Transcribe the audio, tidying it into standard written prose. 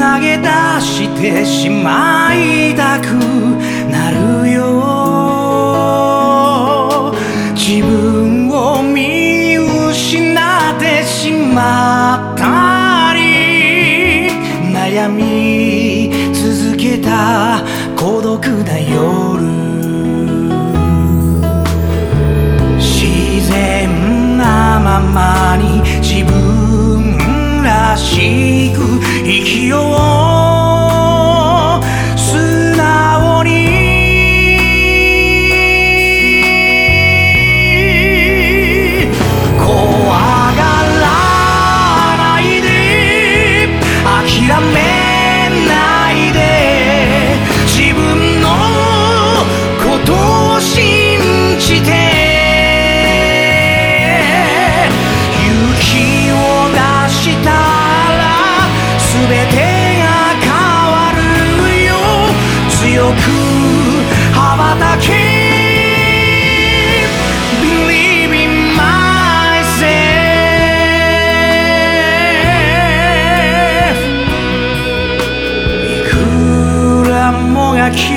投げ出してしまいたくなるよ。自分を見失ってしまったり、悩み続けた孤独な夜、自然なままに自分らしく生きよう。素直に怖がらないで、諦めないで、自分のことを信じて全てが変わるよ。強く羽ばたけ Believe in myself。 いくらもが消